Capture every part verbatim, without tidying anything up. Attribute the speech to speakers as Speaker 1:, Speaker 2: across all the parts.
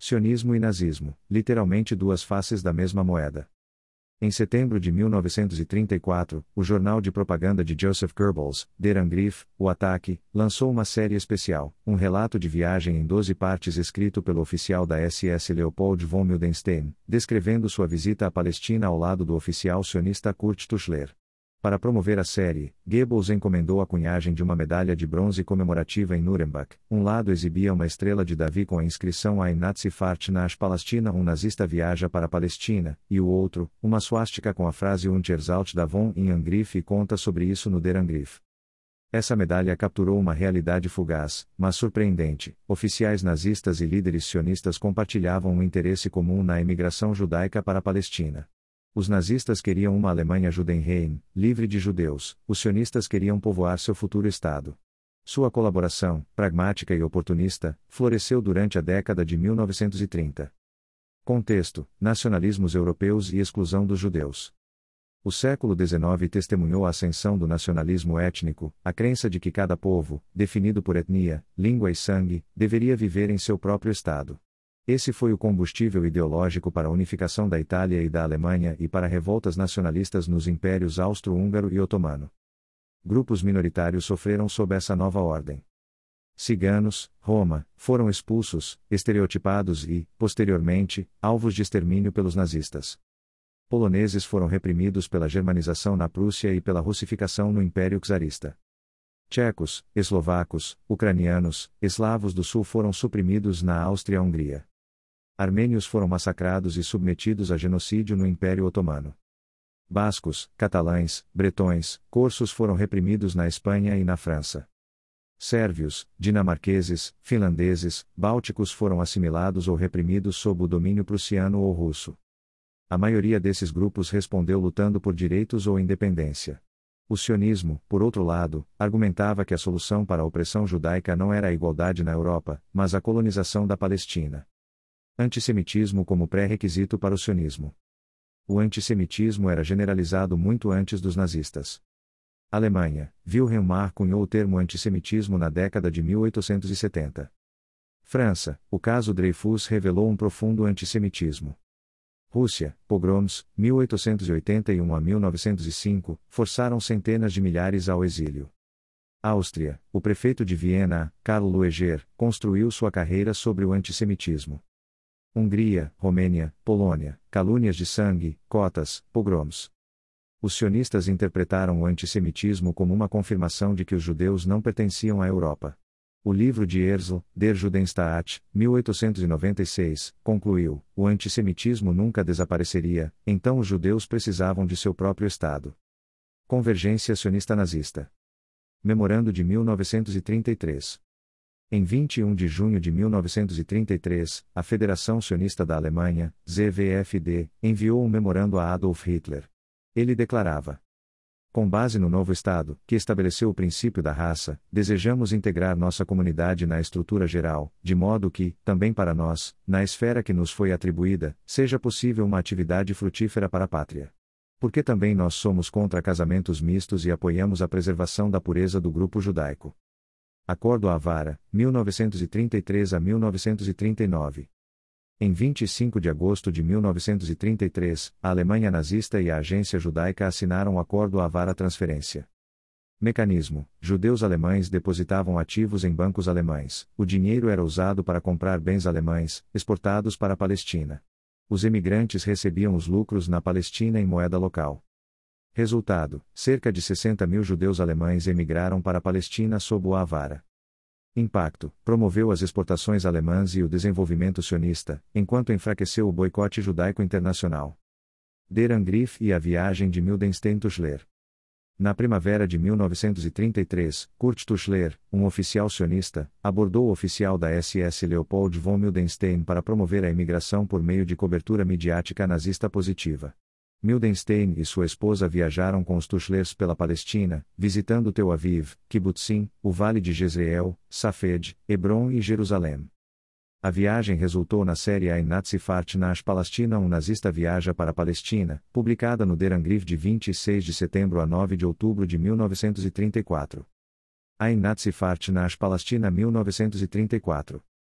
Speaker 1: Sionismo e nazismo, literalmente duas faces da mesma moeda. Em setembro de mil novecentos e trinta e quatro, o jornal de propaganda de Joseph Goebbels, Der Angriff, O Ataque, lançou uma série especial, um relato de viagem em doze partes escrito pelo oficial da S S Leopold von Mildenstein, descrevendo sua visita à Palestina ao lado do oficial sionista Kurt Tuchler. Para promover a série, Goebbels encomendou a cunhagem de uma medalha de bronze comemorativa em Nuremberg. Um lado exibia uma estrela de Davi com a inscrição Ein Nazi-Fahrt nach Palästina, um nazista viaja para a Palestina, e o outro, uma suástica com a frase Unterzalt davon in Angriff, e conta sobre isso no Der Angriff. Essa medalha capturou uma realidade fugaz, mas surpreendente. Oficiais nazistas e líderes sionistas compartilhavam um interesse comum na imigração judaica para a Palestina. Os nazistas queriam uma Alemanha Judenrein, livre de judeus, os sionistas queriam povoar seu futuro Estado. Sua colaboração, pragmática e oportunista, floresceu durante a década de mil novecentos e trinta. Contexto: nacionalismos europeus e exclusão dos judeus. O século dezenove testemunhou a ascensão do nacionalismo étnico, a crença de que cada povo, definido por etnia, língua e sangue, deveria viver em seu próprio Estado. Esse foi o combustível ideológico para a unificação da Itália e da Alemanha e para revoltas nacionalistas nos impérios austro-húngaro e otomano. Grupos minoritários sofreram sob essa nova ordem. Ciganos, Roma, foram expulsos, estereotipados e, posteriormente, alvos de extermínio pelos nazistas. Poloneses foram reprimidos pela germanização na Prússia e pela russificação no Império Czarista. Tchecos, eslovacos, ucranianos, eslavos do Sul foram suprimidos na Áustria-Hungria. Armênios foram massacrados e submetidos a genocídio no Império Otomano. Bascos, catalães, bretões, corsos foram reprimidos na Espanha e na França. Sérvios, dinamarqueses, finlandeses, bálticos foram assimilados ou reprimidos sob o domínio prussiano ou russo. A maioria desses grupos respondeu lutando por direitos ou independência. O sionismo, por outro lado, argumentava que a solução para a opressão judaica não era a igualdade na Europa, mas a colonização da Palestina. Antissemitismo como pré-requisito para o sionismo. O antissemitismo era generalizado muito antes dos nazistas. Alemanha, Wilhelm Marr cunhou o termo antissemitismo na década de mil oitocentos e setenta. França, o caso Dreyfus revelou um profundo antissemitismo. Rússia, pogroms, mil oitocentos e oitenta e um a mil novecentos e cinco, forçaram centenas de milhares ao exílio. Áustria, o prefeito de Viena, Karl Lueger, construiu sua carreira sobre o antissemitismo. Hungria, Romênia, Polônia, calúnias de sangue, cotas, pogroms. Os sionistas interpretaram o antissemitismo como uma confirmação de que os judeus não pertenciam à Europa. O livro de Herzl, Der Judenstaat, mil oitocentos e noventa e seis, concluiu: o antissemitismo nunca desapareceria, então os judeus precisavam de seu próprio Estado. Convergência sionista-nazista. Memorando de mil novecentos e trinta e três. Em vinte e um de junho de mil novecentos e trinta e três, a Federação Sionista da Alemanha, Z V F D, enviou um memorando a Adolf Hitler. Ele declarava: com base no novo Estado, que estabeleceu o princípio da raça, desejamos integrar nossa comunidade na estrutura geral, de modo que, também para nós, na esfera que nos foi atribuída, seja possível uma atividade frutífera para a pátria. Porque também nós somos contra casamentos mistos e apoiamos a preservação da pureza do grupo judaico. Acordo Avara, mil novecentos e trinta e três a mil novecentos e trinta e nove. Em vinte e cinco de agosto de mil novecentos e trinta e três, a Alemanha nazista e a Agência Judaica assinaram o Acordo Avara Transferência. Mecanismo: judeus alemães depositavam ativos em bancos alemães, o dinheiro era usado para comprar bens alemães, exportados para a Palestina. Os emigrantes recebiam os lucros na Palestina em moeda local. Resultado: cerca de sessenta mil judeus alemães emigraram para a Palestina sob o Avara. Impacto: promoveu as exportações alemãs e o desenvolvimento sionista, enquanto enfraqueceu o boicote judaico internacional. Der Angriff e a viagem de Mildenstein-Tuchler. Na primavera de mil novecentos e trinta e três, Kurt Tuchler, um oficial sionista, abordou o oficial da S S Leopold von Mildenstein para promover a imigração por meio de cobertura midiática nazista positiva. Mildenstein e sua esposa viajaram com os Tuchlers pela Palestina, visitando Tel Aviv, Kibbutzim, o Vale de Jezreel, Safed, Hebron e Jerusalém. A viagem resultou na série Ein Nazi-Fahrt nach Palästina, um nazista viaja para a Palestina, publicada no Der Angriff de vinte e seis de setembro a nove de outubro de mil novecentos e trinta e quatro. Ein Nazi-Fahrt nach Palästina mil novecentos e trinta e quatro.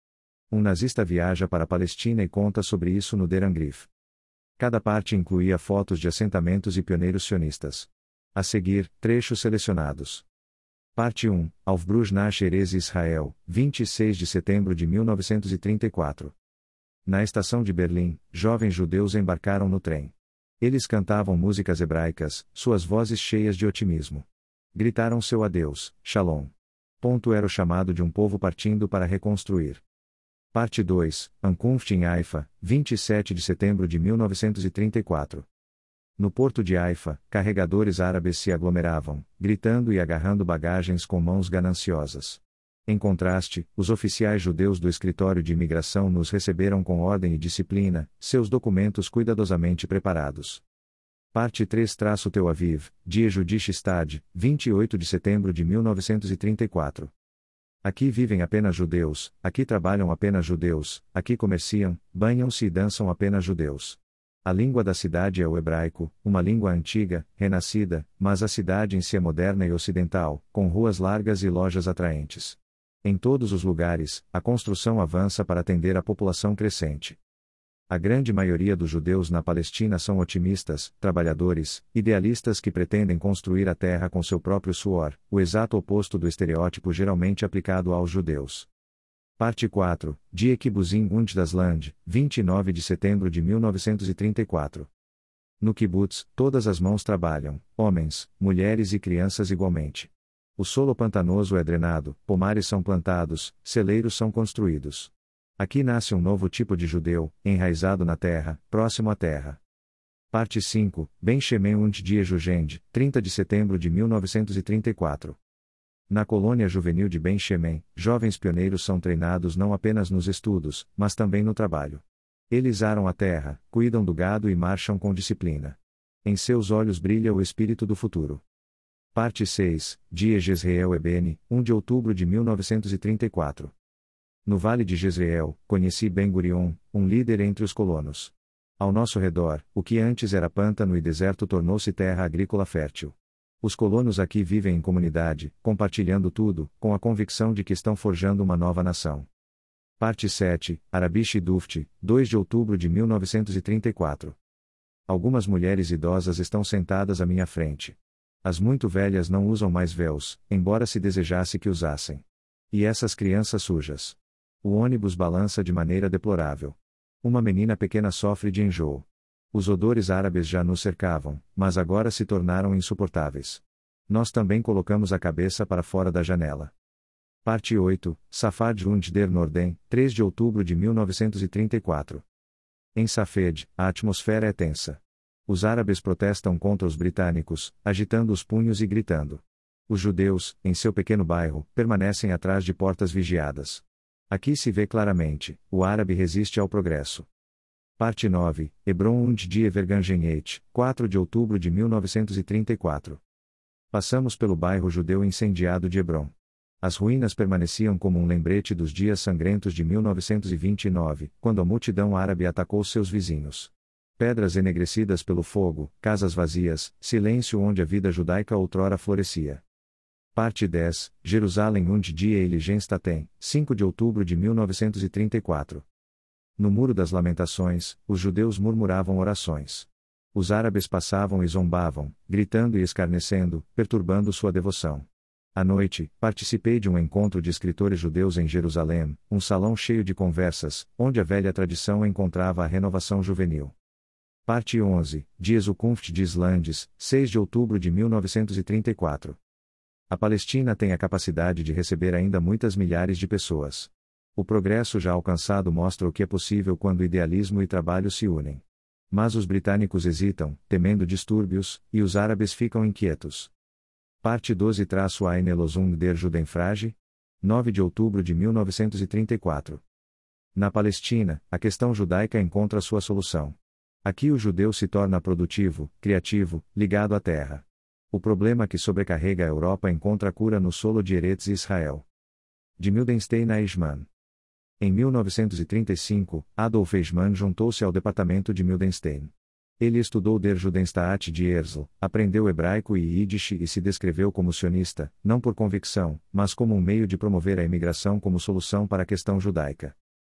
Speaker 1: Um nazista viaja para a Palestina e conta sobre isso no Der Angriff. Cada parte incluía fotos de assentamentos e pioneiros sionistas. A seguir, trechos selecionados. Parte um, Aufbruch nach Erez Israel, vinte e seis de setembro de mil novecentos e trinta e quatro. Na estação de Berlim, jovens judeus embarcaram no trem. Eles cantavam músicas hebraicas, suas vozes cheias de otimismo. Gritaram seu adeus, Shalom. Ponto era o chamado de um povo partindo para reconstruir. Parte dois, Ankunft em Haifa, vinte e sete de setembro de mil novecentos e trinta e quatro. No porto de Haifa, carregadores árabes se aglomeravam, gritando e agarrando bagagens com mãos gananciosas. Em contraste, os oficiais judeus do escritório de imigração nos receberam com ordem e disciplina, seus documentos cuidadosamente preparados. Parte três Tel Aviv, Dia Judische Stad, vinte e oito de setembro de mil novecentos e trinta e quatro. Aqui vivem apenas judeus, aqui trabalham apenas judeus, aqui comerciam, banham-se e dançam apenas judeus. A língua da cidade é o hebraico, uma língua antiga, renascida, mas a cidade em si é moderna e ocidental, com ruas largas e lojas atraentes. Em todos os lugares, a construção avança para atender a população crescente. A grande maioria dos judeus na Palestina são otimistas, trabalhadores, idealistas que pretendem construir a terra com seu próprio suor, o exato oposto do estereótipo geralmente aplicado aos judeus. Parte quatro, Die Kibbuzim und das Land, vinte e nove de setembro de mil novecentos e trinta e quatro. No kibbutz, todas as mãos trabalham, homens, mulheres e crianças igualmente. O solo pantanoso é drenado, pomares são plantados, celeiros são construídos. Aqui nasce um novo tipo de judeu, enraizado na terra, próximo à terra. Parte cinco, Ben Shemen und die Jugend, trinta de setembro de mil novecentos e trinta e quatro. Na colônia juvenil de Ben Shemen, jovens pioneiros são treinados não apenas nos estudos, mas também no trabalho. Eles aram a terra, cuidam do gado e marcham com disciplina. Em seus olhos brilha o espírito do futuro. Parte seis, Die Jezreel Ebene, um de outubro de mil novecentos e trinta e quatro. No Vale de Jezreel, conheci Ben Gurion, um líder entre os colonos. Ao nosso redor, o que antes era pântano e deserto tornou-se terra agrícola fértil. Os colonos aqui vivem em comunidade, compartilhando tudo, com a convicção de que estão forjando uma nova nação. Parte sete, Arabish Duft, dois de outubro de mil novecentos e trinta e quatro. Algumas mulheres idosas estão sentadas à minha frente. As muito velhas não usam mais véus, embora se desejasse que usassem. E essas crianças sujas. O ônibus balança de maneira deplorável. Uma menina pequena sofre de enjoo. Os odores árabes já nos cercavam, mas agora se tornaram insuportáveis. Nós também colocamos a cabeça para fora da janela. Parte oito, Safed und der Norden, três de outubro de mil novecentos e trinta e quatro. Em Safed, a atmosfera é tensa. Os árabes protestam contra os britânicos, agitando os punhos e gritando. Os judeus, em seu pequeno bairro, permanecem atrás de portas vigiadas. Aqui se vê claramente, o árabe resiste ao progresso. Parte nove, Hebron und die Vergangenheit, quatro de outubro de mil novecentos e trinta e quatro. Passamos pelo bairro judeu incendiado de Hebron. As ruínas permaneciam como um lembrete dos dias sangrentos de mil novecentos e vinte e nove, quando a multidão árabe atacou seus vizinhos. Pedras enegrecidas pelo fogo, casas vazias, silêncio onde a vida judaica outrora florescia. Parte dez, Jerusalém und die Heiligenstätten, cinco de outubro de mil novecentos e trinta e quatro. No Muro das Lamentações, os judeus murmuravam orações. Os árabes passavam e zombavam, gritando e escarnecendo, perturbando sua devoção. À noite, participei de um encontro de escritores judeus em Jerusalém, um salão cheio de conversas, onde a velha tradição encontrava a renovação juvenil. Parte onze, Die Zukunft des Landes, seis de outubro de mil novecentos e trinta e quatro. A Palestina tem a capacidade de receber ainda muitas milhares de pessoas. O progresso já alcançado mostra o que é possível quando idealismo e trabalho se unem. Mas os britânicos hesitam, temendo distúrbios, e os árabes ficam inquietos. Parte doze Eine Lösung der Judenfrage, nove de outubro de mil novecentos e trinta e quatro. Na Palestina, a questão judaica encontra sua solução. Aqui o judeu se torna produtivo, criativo, ligado à terra. O problema que sobrecarrega a Europa encontra cura no solo de Eretz Israel. De Mildenstein a Eichmann. Em mil novecentos e trinta e cinco, Adolf Eichmann juntou-se ao departamento de Mildenstein. Ele estudou Der Judenstaat de Herzl, aprendeu hebraico e Yiddish e se descreveu como sionista, não por convicção, mas como um meio de promover a imigração como solução para a questão judaica.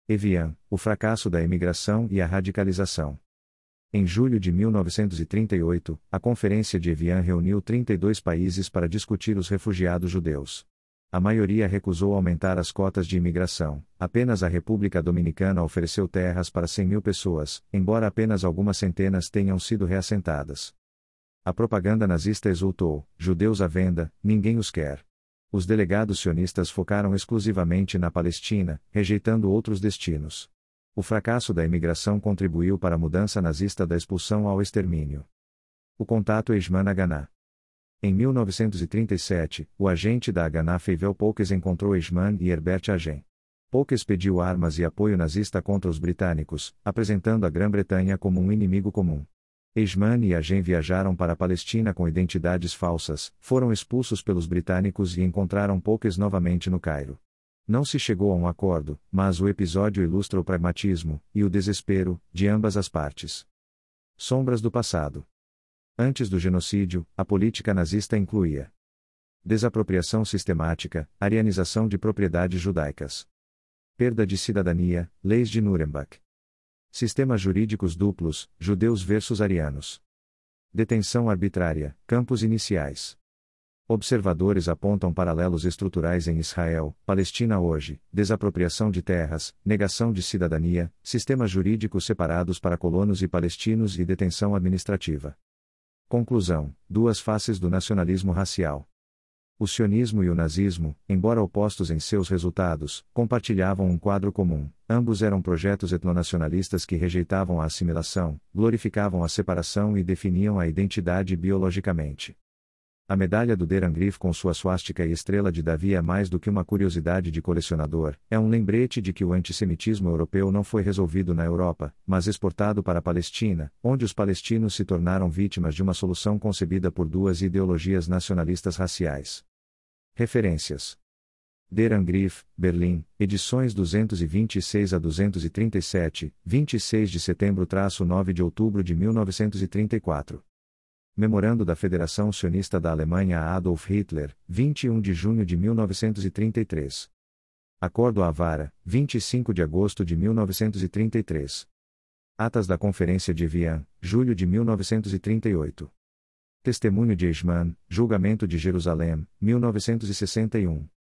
Speaker 1: Evian, o fracasso da emigração e a radicalização. Em julho de mil novecentos e trinta e oito, a Conferência de Evian reuniu trinta e dois países para discutir os refugiados judeus. A maioria recusou aumentar as cotas de imigração, apenas a República Dominicana ofereceu terras para cem mil pessoas, embora apenas algumas centenas tenham sido reassentadas. A propaganda nazista exultou: judeus à venda, ninguém os quer. Os delegados sionistas focaram exclusivamente na Palestina, rejeitando outros destinos. O fracasso da imigração contribuiu para a mudança nazista da expulsão ao extermínio. O contato Eichmann Haganah. Em mil novecentos e trinta e sete, o agente da Haganah Feivel Polkes encontrou Eichmann e Herbert Hagen. Polkes pediu armas e apoio nazista contra os britânicos, apresentando a Grã-Bretanha como um inimigo comum. Eichmann e Hagen viajaram para a Palestina com identidades falsas, foram expulsos pelos britânicos e encontraram Polkes novamente no Cairo. Não se chegou a um acordo, mas o episódio ilustra o pragmatismo e o desespero de ambas as partes. Sombras do passado. Antes do genocídio, a política nazista incluía desapropriação sistemática, arianização de propriedades judaicas, perda de cidadania, leis de Nuremberg, sistemas jurídicos duplos, judeus versus arianos, detenção arbitrária, campos iniciais. Observadores apontam paralelos estruturais em Israel, Palestina hoje, desapropriação de terras, negação de cidadania, sistemas jurídicos separados para colonos e palestinos e detenção administrativa. Conclusão: duas faces do nacionalismo racial. O sionismo e o nazismo, embora opostos em seus resultados, compartilhavam um quadro comum: ambos eram projetos etnonacionalistas que rejeitavam a assimilação, glorificavam a separação e definiam a identidade biologicamente. A medalha do Der Angriff com sua suástica e estrela de Davi é mais do que uma curiosidade de colecionador, é um lembrete de que o antissemitismo europeu não foi resolvido na Europa, mas exportado para a Palestina, onde os palestinos se tornaram vítimas de uma solução concebida por duas ideologias nacionalistas raciais. Referências: Der Angriff, Berlim, edições duzentos e vinte e seis a duzentos e trinta e sete, vinte e seis de setembro a nove de outubro de mil novecentos e trinta e quatro. Memorando da Federação Sionista da Alemanha a Adolf Hitler, vinte e um de junho de mil novecentos e trinta e três. Acordo Avara, vinte e cinco de agosto de mil novecentos e trinta e três. Atas da Conferência de Evian, julho de mil novecentos e trinta e oito. Testemunho de Eichmann, Julgamento de Jerusalém, mil novecentos e sessenta e um.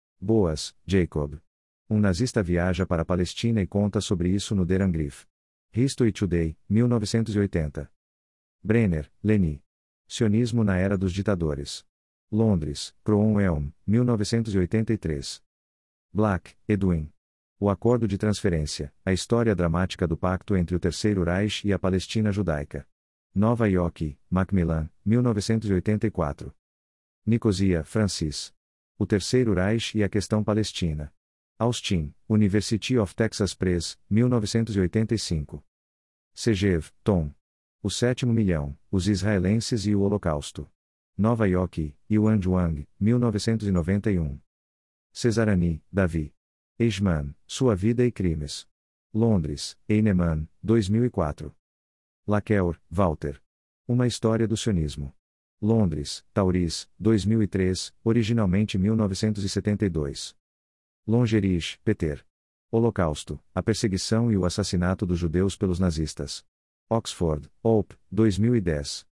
Speaker 1: Boas, Jacob. Um nazista viaja para a Palestina e conta sobre isso no Der Angriff. History Today, mil novecentos e oitenta. Brenner, Leni. Sionismo na Era dos Ditadores. Londres, Crown Elm, mil novecentos e oitenta e três. Black, Edwin. O Acordo de Transferência, a história dramática do pacto entre o Terceiro Reich e a Palestina judaica. Nova York, Macmillan, mil novecentos e oitenta e quatro. Nicosia, Francis. O Terceiro Reich e a Questão Palestina. Austin, University of Texas Press, mil novecentos e oitenta e cinco. Segev, Tom. O Sétimo Milhão, os Israelenses e o Holocausto. Nova York, Yuan Zhuang, mil novecentos e noventa e um. Cesarani, Davi. Eichmann, Sua Vida e Crimes. Londres, Heinemann, dois mil e quatro. Laqueur, Walter. Uma História do Sionismo. Londres, Tauris, dois mil e três, originalmente mil novecentos e setenta e dois. Longerich, Peter. Holocausto, a perseguição e o assassinato dos judeus pelos nazistas. Oxford, Ope, dois mil e dez.